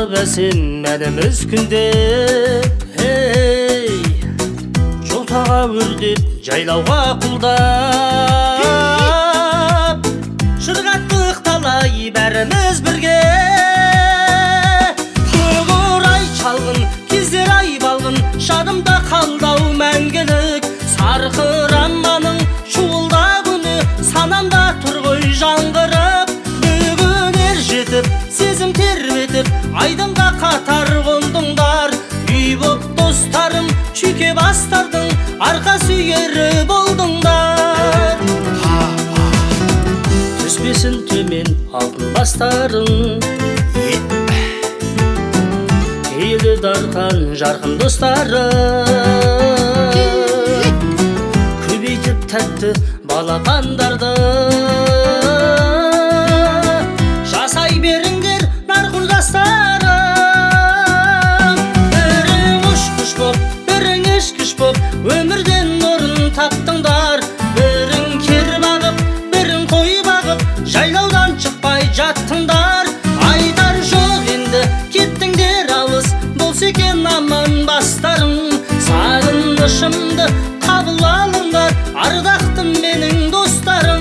бәсемәдіміз күнде, жолтаға өрдеп, жайлауға құлдап, шырғаттық талай бәріміз бірге. Көңірай чалғын, кездер ай балғын, шадымда қалдау мәңгілік. Сарқыраманың шуылда күні, санамда тұр ғой жаңғырып. Бүгін ер жетіп, сезім тербетіп, айдынға қатар қондыңдар. Үй боп достарым, шүйке бастардың, арқа сүйері болдыңдар. Түспесін төмен алтын бастарың, елі дарқан жарқын достарың. Көбейтіп тәтті балапандарды, жасай беріңдер нарқұл жастарым. Бірің ұшқыш боп, бірің ешкіш боп, өмірден орын таптыңдар. Бірің кер бағып, бірің қой бағып, жайлаудан шықпай жаттыңдар. Айтар жоқ енді, кеттіңдер алыс, болса екен аман бастарың. Сағынышымды қабыл алыңдар, ардақтым менің достарым.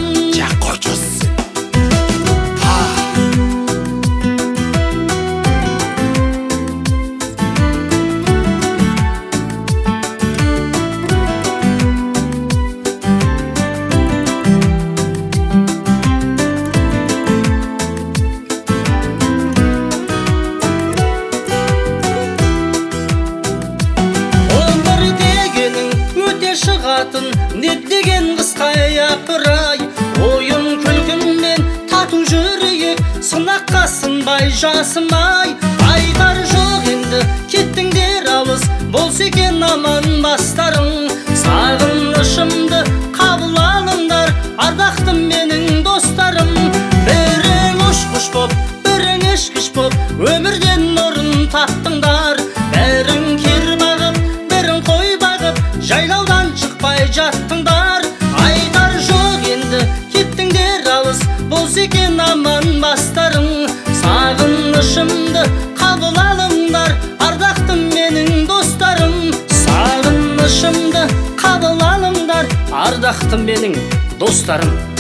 Деп деген қысқа япырай, ойын күлкіммен тату жүрейік, сынаққа сынбай жасымай. Айтар жоқ енді, кеттіңдер алыс, болса екен аман бастарың. Сағынышымды қабыл алыңдар, ардақтым менің достарым. Бірің ұшқыш боп, бірің ешкіш боп, өмірден орын таптыңдар. Бірің кер бағып, бірің қой бағып, жайлаудан шықпай жаттыңдар. Айтар жоқ енді, кеттіңдер алыс, болса екен аман бастарың. Сағынышымды қабыл алыңдар, ардақтым менің достарым. Сағынышымды қабыл алыңдар, ардақтым менің достарым.